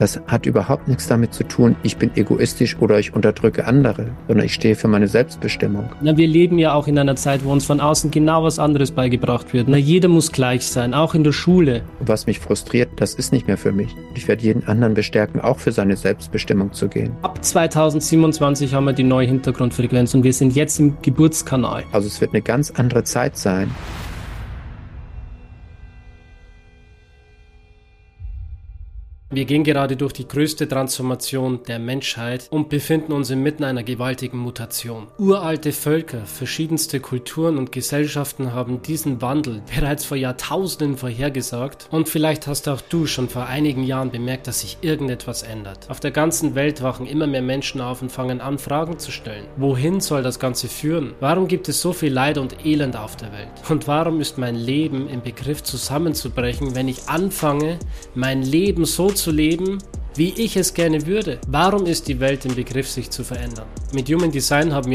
Das hat überhaupt nichts damit zu tun, ich bin egoistisch oder ich unterdrücke andere, sondern ich stehe für meine Selbstbestimmung. Na, wir leben ja auch in einer Zeit, wo uns von außen genau was anderes beigebracht wird. Na, jeder muss gleich sein, auch in der Schule. Und was mich frustriert, das ist nicht mehr für mich. Ich werde jeden anderen bestärken, auch für seine Selbstbestimmung zu gehen. Ab 2027 haben wir die neue Hintergrundfrequenz und wir sind jetzt im Geburtskanal. Also es wird eine ganz andere Zeit sein. Wir gehen gerade durch die größte Transformation der Menschheit und befinden uns inmitten einer gewaltigen Mutation. Uralte Völker, verschiedenste Kulturen und Gesellschaften haben diesen Wandel bereits vor Jahrtausenden vorhergesagt und vielleicht hast auch du schon vor einigen Jahren bemerkt, dass sich irgendetwas ändert. Auf der ganzen Welt wachen immer mehr Menschen auf und fangen an, Fragen zu stellen. Wohin soll das Ganze führen? Warum gibt es so viel Leid und Elend auf der Welt? Und warum ist mein Leben im Begriff zusammenzubrechen, wenn ich anfange, mein Leben so zu leben, wie ich es gerne würde? Warum ist die Welt im Begriff, sich zu verändern? Mit Human Design haben wir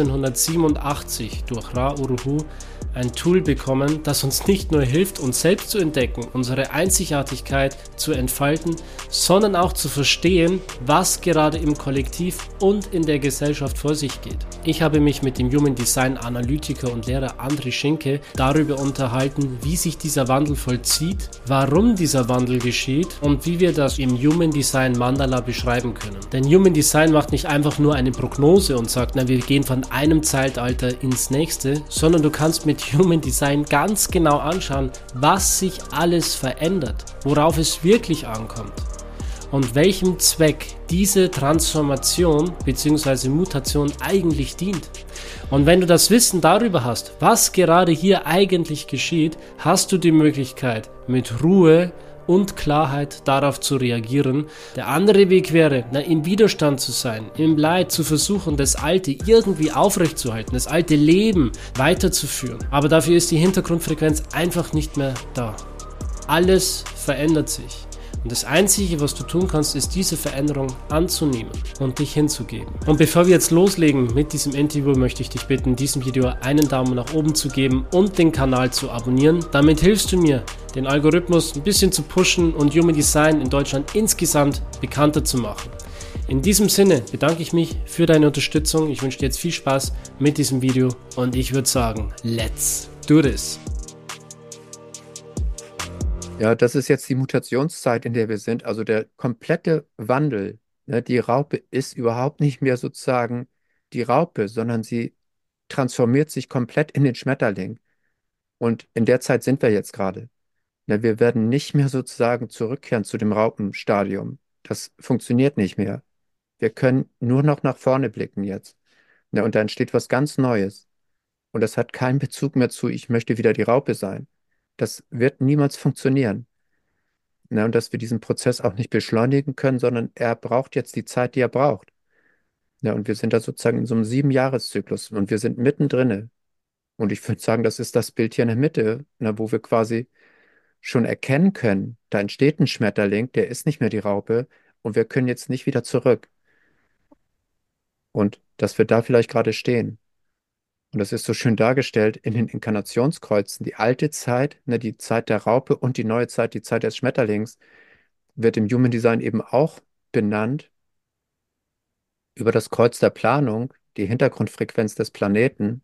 1987 durch Ra Uru Hu ein Tool bekommen, das uns nicht nur hilft, uns selbst zu entdecken, unsere Einzigartigkeit zu entfalten, sondern auch zu verstehen, was gerade im Kollektiv und in der Gesellschaft vor sich geht. Ich habe mich mit dem Human Design Analytiker und Lehrer André Schinke darüber unterhalten, wie sich dieser Wandel vollzieht, warum dieser Wandel geschieht und wie wir das im Human Design Mandala beschreiben können. Denn Human Design macht nicht einfach nur eine Prognose und sagt, na, wir gehen von einem Zeitalter ins nächste, sondern du kannst mit Human Design ganz genau anschauen, was sich alles verändert, worauf es wirklich ankommt und welchem Zweck diese Transformation bzw. Mutation eigentlich dient. Und wenn du das Wissen darüber hast, was gerade hier eigentlich geschieht, hast du die Möglichkeit, mit Ruhe und Klarheit darauf zu reagieren. Der andere Weg wäre, im Widerstand zu sein, im Leid zu versuchen, das Alte irgendwie aufrechtzuerhalten, das alte Leben weiterzuführen. Aber dafür ist die Hintergrundfrequenz einfach nicht mehr da. Alles verändert sich. Und das Einzige, was du tun kannst, ist diese Veränderung anzunehmen und dich hinzugeben. Und bevor wir jetzt loslegen mit diesem Interview, möchte ich dich bitten, diesem Video einen Daumen nach oben zu geben und den Kanal zu abonnieren. Damit hilfst du mir, den Algorithmus ein bisschen zu pushen und Human Design in Deutschland insgesamt bekannter zu machen. In diesem Sinne bedanke ich mich für deine Unterstützung. Ich wünsche dir jetzt viel Spaß mit diesem Video und ich würde sagen, let's do this! Ja, das ist jetzt die Mutationszeit, in der wir sind, also der komplette Wandel. Ne? Die Raupe ist überhaupt nicht mehr sozusagen die Raupe, sondern sie transformiert sich komplett in den Schmetterling. Und in der Zeit sind wir jetzt gerade. Ne? Wir werden nicht mehr sozusagen zurückkehren zu dem Raupenstadium. Das funktioniert nicht mehr. Wir können nur noch nach vorne blicken jetzt. Ne? Und da entsteht was ganz Neues. Und das hat keinen Bezug mehr zu, ich möchte wieder die Raupe sein. Das wird niemals funktionieren. Ne, und dass wir diesen Prozess auch nicht beschleunigen können, sondern er braucht jetzt die Zeit, die er braucht. Ja, und wir sind da sozusagen in so einem 7-Jahres-Zyklus und wir sind mittendrin. Und ich würde sagen, das ist das Bild hier in der Mitte, ne, wo wir quasi schon erkennen können, da entsteht ein Schmetterling, der ist nicht mehr die Raupe und wir können jetzt nicht wieder zurück. Und dass wir da vielleicht gerade stehen. Und das ist so schön dargestellt in den Inkarnationskreuzen. Die alte Zeit, ne, die Zeit der Raupe und die neue Zeit, die Zeit des Schmetterlings, wird im Human Design eben auch benannt über das Kreuz der Planung, die Hintergrundfrequenz des Planeten.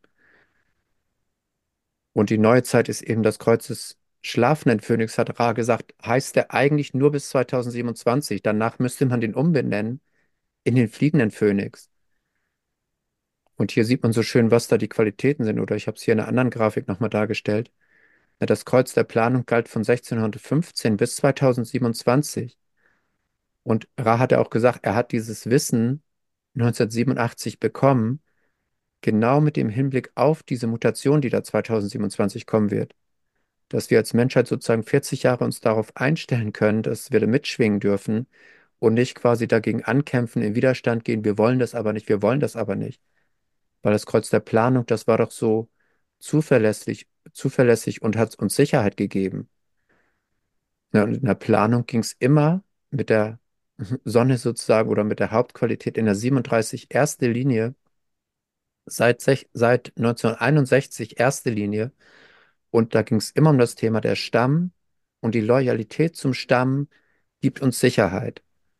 Und die neue Zeit ist eben das Kreuz des schlafenden Phönix, hat Ra gesagt, heißt der eigentlich nur bis 2027. Danach müsste man den umbenennen in den fliegenden Phönix. Und hier sieht man so schön, was da die Qualitäten sind. Oder ich habe es hier in einer anderen Grafik nochmal dargestellt. Ja, das Kreuz der Planung galt von 1615 bis 2027. Und Ra hat ja auch gesagt, er hat dieses Wissen 1987 bekommen, genau mit dem Hinblick auf diese Mutation, die da 2027 kommen wird, dass wir als Menschheit sozusagen 40 Jahre uns darauf einstellen können, dass wir da mitschwingen dürfen und nicht quasi dagegen ankämpfen, in Widerstand gehen, wir wollen das aber nicht, wir wollen das aber nicht. Weil das Kreuz der Planung, das war doch so zuverlässig und hat uns Sicherheit gegeben. Ja, und in der Planung ging es immer mit der Sonne sozusagen oder mit der Hauptqualität in der 37 erste Linie, seit 1961 erste Linie. Und da ging es immer um das Thema der Stamm und die Loyalität zum Stamm gibt uns Sicherheit.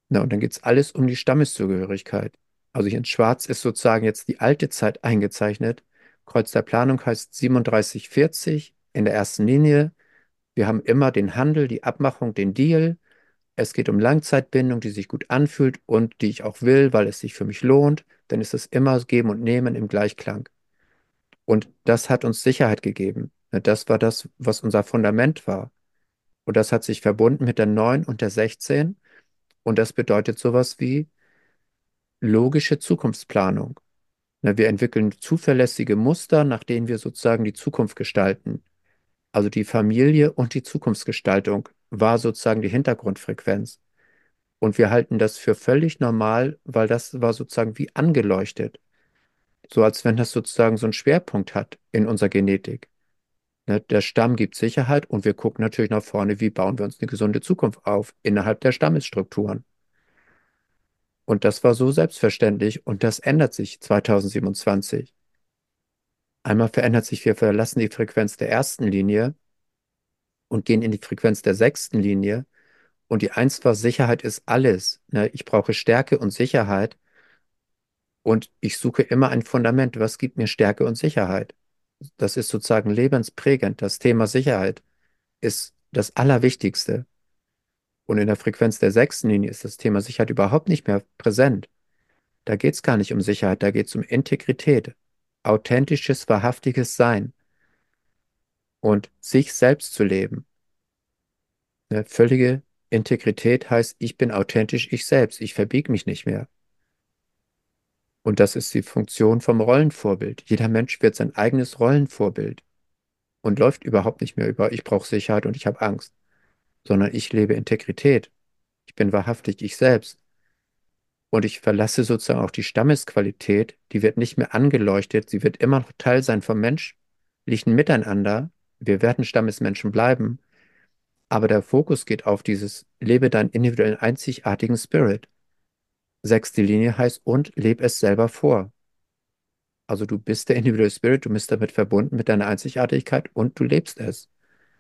Na, und dann geht es alles um die Stammeszugehörigkeit. Also hier in Schwarz ist sozusagen jetzt die alte Zeit eingezeichnet. Kreuz der Planung heißt 3740 in der ersten Linie. Wir haben immer den Handel, die Abmachung, den Deal. Es geht um Langzeitbindung, die sich gut anfühlt und die ich auch will, weil es sich für mich lohnt. Dann ist es immer Geben und Nehmen im Gleichklang. Und das hat uns Sicherheit gegeben. Ja, das war das, was unser Fundament war. Und das hat sich verbunden mit der 9 und der 16. Und das bedeutet sowas wie logische Zukunftsplanung. Na, wir entwickeln zuverlässige Muster, nach denen wir sozusagen die Zukunft gestalten. Also die Familie und die Zukunftsgestaltung war sozusagen die Hintergrundfrequenz. Und wir halten das für völlig normal, weil das war sozusagen wie angeleuchtet. So als wenn das sozusagen so einen Schwerpunkt hat in unserer Genetik. Ne, der Stamm gibt Sicherheit und wir gucken natürlich nach vorne, wie bauen wir uns eine gesunde Zukunft auf innerhalb der Stammesstrukturen. Und das war so selbstverständlich und das ändert sich 2027. Einmal verändert sich, wir verlassen die Frequenz der ersten Linie und gehen in die Frequenz der sechsten Linie. Und die Eins war, Sicherheit ist alles. Ne? Ich brauche Stärke und Sicherheit und ich suche immer ein Fundament. Was gibt mir Stärke und Sicherheit? Das ist sozusagen lebensprägend. Das Thema Sicherheit ist das Allerwichtigste. Und in der Frequenz der sechsten Linie ist das Thema Sicherheit überhaupt nicht mehr präsent. Da geht es gar nicht um Sicherheit, da geht es um Integrität, authentisches, wahrhaftiges Sein und sich selbst zu leben. Eine völlige Integrität heißt, ich bin authentisch ich selbst, ich verbiege mich nicht mehr. Und das ist die Funktion vom Rollenvorbild. Jeder Mensch wird sein eigenes Rollenvorbild und läuft überhaupt nicht mehr über, ich brauche Sicherheit und ich habe Angst, sondern ich lebe Integrität. Ich bin wahrhaftig ich selbst. Und ich verlasse sozusagen auch die Stammesqualität, die wird nicht mehr angeleuchtet, sie wird immer noch Teil sein vom menschlichen Miteinander. Wir werden Stammesmenschen bleiben, aber der Fokus geht auf dieses Lebe deinen individuellen, einzigartigen Spirit. Sechste Linie heißt und lebe es selber vor. Also du bist der individuelle Spirit, du bist damit verbunden mit deiner Einzigartigkeit und du lebst es.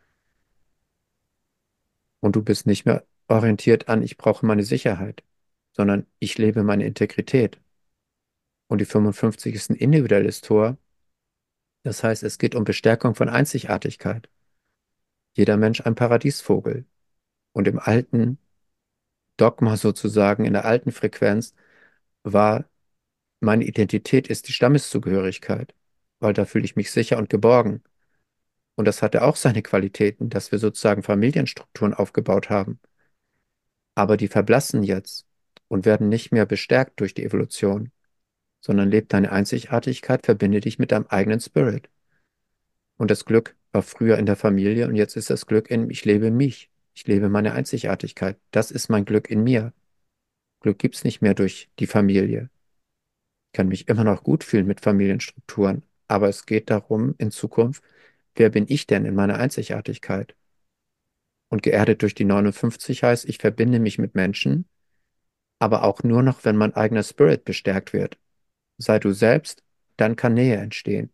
Und du bist nicht mehr orientiert an, ich brauche meine Sicherheit, sondern ich lebe meine Integrität. Und die 55 ist ein individuelles Tor. Das heißt, es geht um Bestärkung von Einzigartigkeit. Jeder Mensch ein Paradiesvogel. Und im alten Dogma sozusagen, in der alten Frequenz, war meine Identität ist die Stammeszugehörigkeit, weil da fühle ich mich sicher und geborgen. Und das hatte auch seine Qualitäten, dass wir sozusagen Familienstrukturen aufgebaut haben. Aber die verblassen jetzt und werden nicht mehr bestärkt durch die Evolution, sondern lebt deine Einzigartigkeit, verbinde dich mit deinem eigenen Spirit. Und das Glück war früher in der Familie und jetzt ist das Glück in, ich lebe mich. Ich lebe meine Einzigartigkeit. Das ist mein Glück in mir. Glück gibt's nicht mehr durch die Familie. Ich kann mich immer noch gut fühlen mit Familienstrukturen, aber es geht darum, in Zukunft, wer bin ich denn in meiner Einzigartigkeit? Und geerdet durch die 59 heißt, ich verbinde mich mit Menschen, aber auch nur noch, wenn mein eigener Spirit bestärkt wird. Sei du selbst, dann kann Nähe entstehen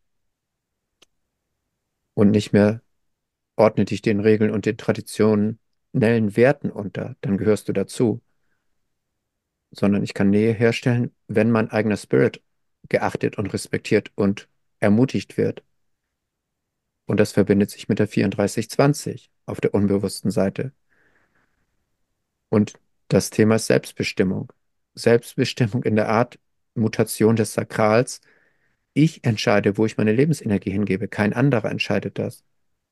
und nicht mehr ordne dich den Regeln und den traditionellen Werten unter, dann gehörst du dazu, sondern ich kann Nähe herstellen, wenn mein eigener Spirit geachtet und respektiert und ermutigt wird. Und das verbindet sich mit der 3420 auf der unbewussten Seite. Und das Thema ist Selbstbestimmung. Selbstbestimmung in der Art Mutation des Sakrals. Ich entscheide, wo ich meine Lebensenergie hingebe. Kein anderer entscheidet das.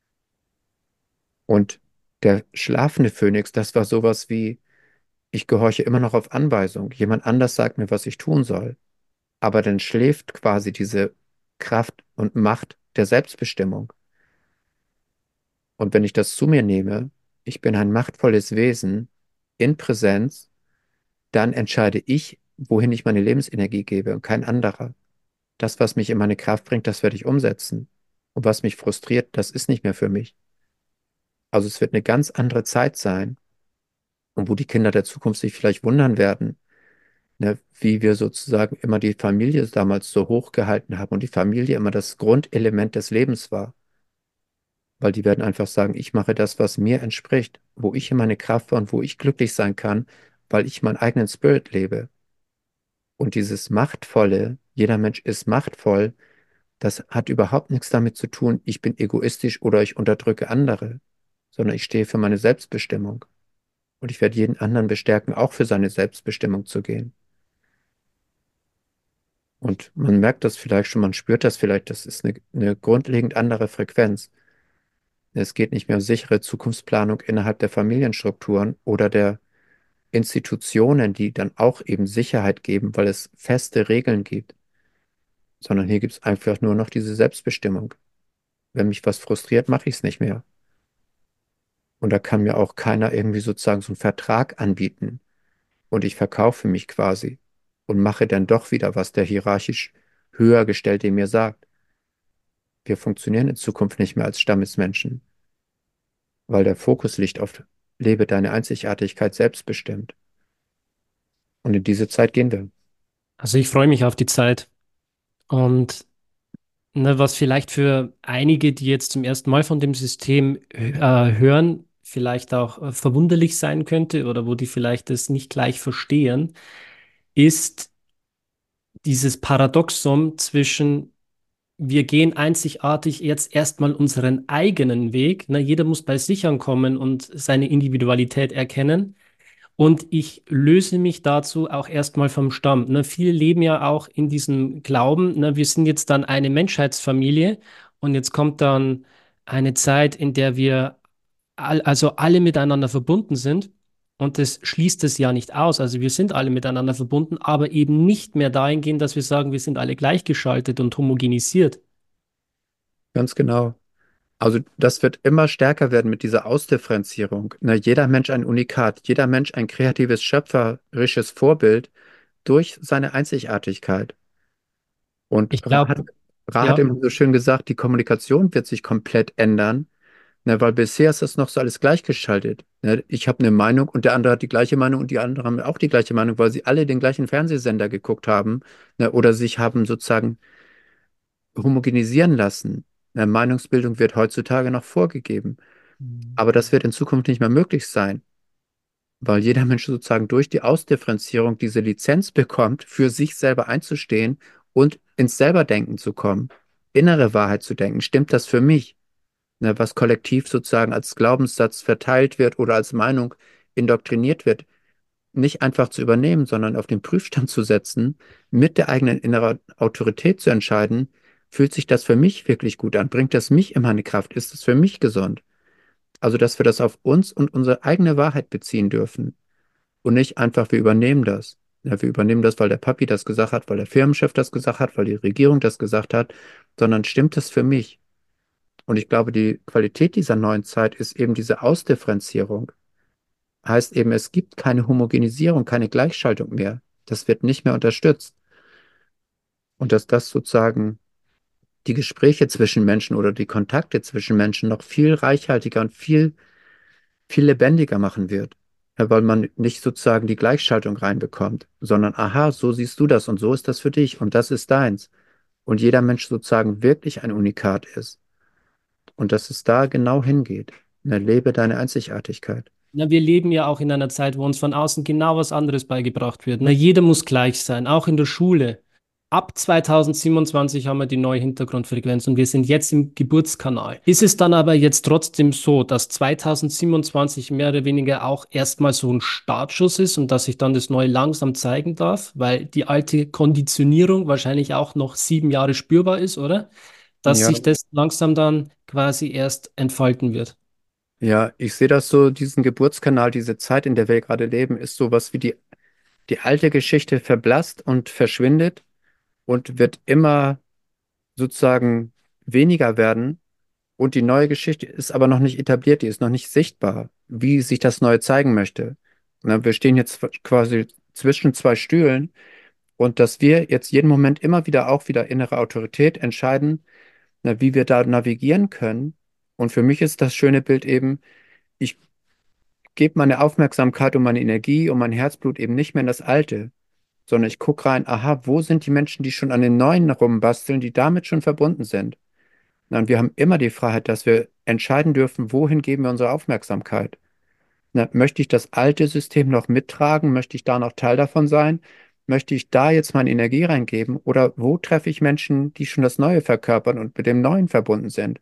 Und der schlafende Phönix, das war sowas wie, ich gehorche immer noch auf Anweisung. Jemand anders sagt mir, was ich tun soll. Aber dann schläft quasi diese Kraft und Macht der Selbstbestimmung. Und wenn ich das zu mir nehme, ich bin ein machtvolles Wesen in Präsenz, dann entscheide ich, wohin ich meine Lebensenergie gebe und kein anderer. Das, was mich in meine Kraft bringt, das werde ich umsetzen. Und was mich frustriert, das ist nicht mehr für mich. Also es wird eine ganz andere Zeit sein und wo die Kinder der Zukunft sich vielleicht wundern werden, ne, wie wir sozusagen immer die Familie damals so hoch gehalten haben und die Familie immer das Grundelement des Lebens war. Weil die werden einfach sagen, ich mache das, was mir entspricht, wo ich in meine Kraft war und wo ich glücklich sein kann, weil ich meinen eigenen Spirit lebe. Und dieses Machtvolle, jeder Mensch ist machtvoll, das hat überhaupt nichts damit zu tun, ich bin egoistisch oder ich unterdrücke andere, sondern ich stehe für meine Selbstbestimmung. Und ich werde jeden anderen bestärken, auch für seine Selbstbestimmung zu gehen. Und man merkt das vielleicht schon, man spürt das vielleicht, das ist eine grundlegend andere Frequenz. Es geht nicht mehr um sichere Zukunftsplanung innerhalb der Familienstrukturen oder der Institutionen, die dann auch eben Sicherheit geben, weil es feste Regeln gibt, sondern hier gibt es einfach nur noch diese Selbstbestimmung. Wenn mich was frustriert, mache ich es nicht mehr. Und da kann mir auch keiner irgendwie sozusagen so einen Vertrag anbieten und ich verkaufe mich quasi und mache dann doch wieder, was der hierarchisch höher gestellte mir sagt. Wir funktionieren in Zukunft nicht mehr als Stammesmenschen, weil der Fokus liegt auf lebe deine Einzigartigkeit selbstbestimmt. Und in diese Zeit gehen wir. Also ich freue mich auf die Zeit. Und ne, was vielleicht für einige, die jetzt zum ersten Mal von dem System hören, vielleicht auch verwunderlich sein könnte oder wo die vielleicht das nicht gleich verstehen, ist dieses Paradoxum zwischen wir gehen einzigartig jetzt erstmal unseren eigenen Weg. Ne? Jeder muss bei sich ankommen und seine Individualität erkennen. Und ich löse mich dazu auch erstmal vom Stamm. Ne? Viele leben ja auch in diesem Glauben, ne? Wir sind jetzt dann eine Menschheitsfamilie und jetzt kommt dann eine Zeit, in der wir also alle miteinander verbunden sind. Und das schließt es ja nicht aus. Also wir sind alle miteinander verbunden, aber eben nicht mehr dahingehend, dass wir sagen, wir sind alle gleichgeschaltet und homogenisiert. Ganz genau. Also das wird immer stärker werden mit dieser Ausdifferenzierung. Ne, jeder Mensch ein Unikat, jeder Mensch ein kreatives, schöpferisches Vorbild durch seine Einzigartigkeit. Und Ich glaube, Ra hat ja. immer so schön gesagt, die Kommunikation wird sich komplett ändern, ne, weil bisher ist das noch so alles gleichgeschaltet. Ne, ich habe eine Meinung und der andere hat die gleiche Meinung und die anderen haben auch die gleiche Meinung, weil sie alle den gleichen Fernsehsender geguckt haben, ne, oder sich haben sozusagen homogenisieren lassen. Ne, Meinungsbildung wird heutzutage noch vorgegeben. Aber das wird in Zukunft nicht mehr möglich sein, weil jeder Mensch sozusagen durch die Ausdifferenzierung diese Lizenz bekommt, für sich selber einzustehen und ins Selberdenken zu kommen, innere Wahrheit zu denken. Stimmt das für mich? Ne, was kollektiv sozusagen als Glaubenssatz verteilt wird oder als Meinung indoktriniert wird, nicht einfach zu übernehmen, sondern auf den Prüfstand zu setzen, mit der eigenen inneren Autorität zu entscheiden, fühlt sich das für mich wirklich gut an? Bringt das mich in meine Kraft? Ist es für mich gesund? Also, dass wir das auf uns und unsere eigene Wahrheit beziehen dürfen und nicht einfach, wir übernehmen das. Ja, wir übernehmen das, weil der Papi das gesagt hat, weil der Firmenchef das gesagt hat, weil die Regierung das gesagt hat, sondern stimmt es für mich? Und ich glaube, die Qualität dieser neuen Zeit ist eben diese Ausdifferenzierung. Heißt eben, es gibt keine Homogenisierung, keine Gleichschaltung mehr. Das wird nicht mehr unterstützt. Und dass das sozusagen die Gespräche zwischen Menschen oder die Kontakte zwischen Menschen noch viel reichhaltiger und viel lebendiger machen wird. Ja, weil man nicht sozusagen die Gleichschaltung reinbekommt, sondern aha, so siehst du das und so ist das für dich und das ist deins. Und jeder Mensch sozusagen wirklich ein Unikat ist. Und dass es da genau hingeht. Lebe deine Einzigartigkeit. Na, wir leben ja auch in einer Zeit, wo uns von außen genau was anderes beigebracht wird. Na, jeder muss gleich sein, auch in der Schule. Ab 2027 haben wir die neue Hintergrundfrequenz und wir sind jetzt im Geburtskanal. Ist es dann aber jetzt trotzdem so, dass 2027 mehr oder weniger auch erstmal so ein Startschuss ist und dass sich dann das Neue langsam zeigen darf, weil die alte Konditionierung wahrscheinlich auch noch 7 Jahre spürbar ist, oder? Dass Ja, sich das langsam dann quasi erst entfalten wird. ja, ich sehe das so, diesen Geburtskanal, diese Zeit, in der wir gerade leben, ist sowas wie die alte Geschichte verblasst und verschwindet und wird immer sozusagen weniger werden. Und die neue Geschichte ist aber noch nicht etabliert, die ist noch nicht sichtbar, wie sich das Neue zeigen möchte. Na, wir stehen jetzt quasi zwischen zwei Stühlen und dass wir jetzt jeden Moment immer wieder auch wieder innere Autorität entscheiden, na, wie wir da navigieren können. Und für mich ist das schöne Bild eben, ich gebe meine Aufmerksamkeit und meine Energie und mein Herzblut eben nicht mehr in das Alte, sondern ich gucke rein, aha, wo sind die Menschen, die schon an den Neuen rumbasteln, die damit schon verbunden sind? Na, und wir haben immer die Freiheit, dass wir entscheiden dürfen, wohin geben wir unsere Aufmerksamkeit. Ne, möchte ich das alte System noch mittragen? Möchte ich da noch Teil davon sein? Möchte ich da jetzt meine Energie reingeben? Oder wo treffe ich Menschen, die schon das Neue verkörpern und mit dem Neuen verbunden sind?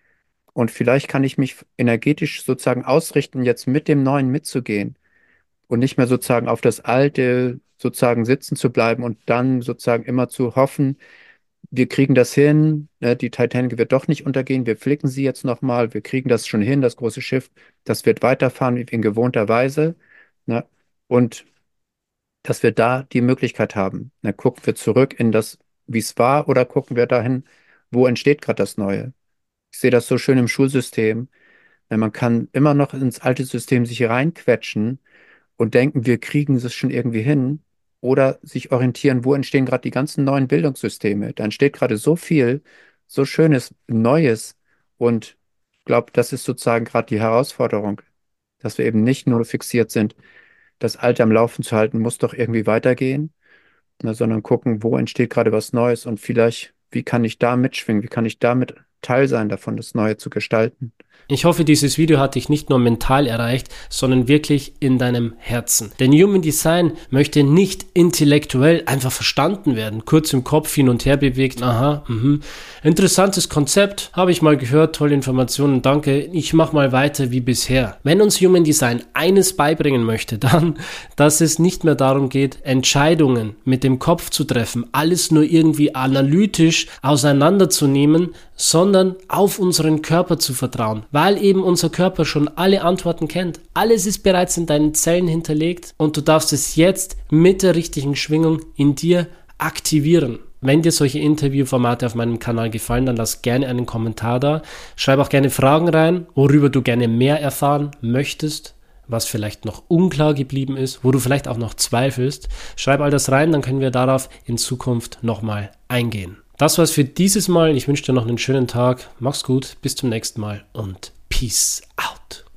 Und vielleicht kann ich mich energetisch sozusagen ausrichten, jetzt mit dem Neuen mitzugehen und nicht mehr sozusagen auf das Alte sozusagen sitzen zu bleiben und dann sozusagen immer zu hoffen, wir kriegen das hin, ne, die Titanic wird doch nicht untergehen, wir flicken sie jetzt nochmal, wir kriegen das schon hin, das große Schiff, das wird weiterfahren wie in gewohnter Weise, ne, und dass wir da die Möglichkeit haben. Ne, gucken wir zurück in das, wie es war, oder gucken wir dahin, wo entsteht gerade das Neue. Ich sehe das so schön im Schulsystem. Ne, man kann immer noch ins alte System sich reinquetschen und denken, wir kriegen es schon irgendwie hin. Oder sich orientieren, wo entstehen gerade die ganzen neuen Bildungssysteme. Da entsteht gerade so viel, so schönes, Neues. Und ich glaube, das ist sozusagen gerade die Herausforderung, dass wir eben nicht nur fixiert sind, das Alte am Laufen zu halten, muss doch irgendwie weitergehen, ne, sondern gucken, wo entsteht gerade was Neues und vielleicht, wie kann ich da mitschwingen, wie kann ich damit Teil sein davon, das Neue zu gestalten. Ich hoffe, dieses Video hat dich nicht nur mental erreicht, sondern wirklich in deinem Herzen. Denn Human Design möchte nicht intellektuell einfach verstanden werden, kurz im Kopf hin und her bewegt. Aha, interessantes Konzept, habe ich mal gehört, tolle Informationen, danke, ich mache mal weiter wie bisher. Wenn uns Human Design eines beibringen möchte, dann, dass es nicht mehr darum geht, Entscheidungen mit dem Kopf zu treffen, alles nur irgendwie analytisch auseinanderzunehmen, sondern auf unseren Körper zu vertrauen, weil eben unser Körper schon alle Antworten kennt. Alles ist bereits in deinen Zellen hinterlegt und du darfst es jetzt mit der richtigen Schwingung in dir aktivieren. Wenn dir solche Interviewformate auf meinem Kanal gefallen, dann lass gerne einen Kommentar da. Schreib auch gerne Fragen rein, worüber du gerne mehr erfahren möchtest, was vielleicht noch unklar geblieben ist, wo du vielleicht auch noch zweifelst. Schreib all das rein, dann können wir darauf in Zukunft nochmal eingehen. Das war's für dieses Mal. Ich wünsche dir noch einen schönen Tag. Mach's gut, bis zum nächsten Mal und Peace out.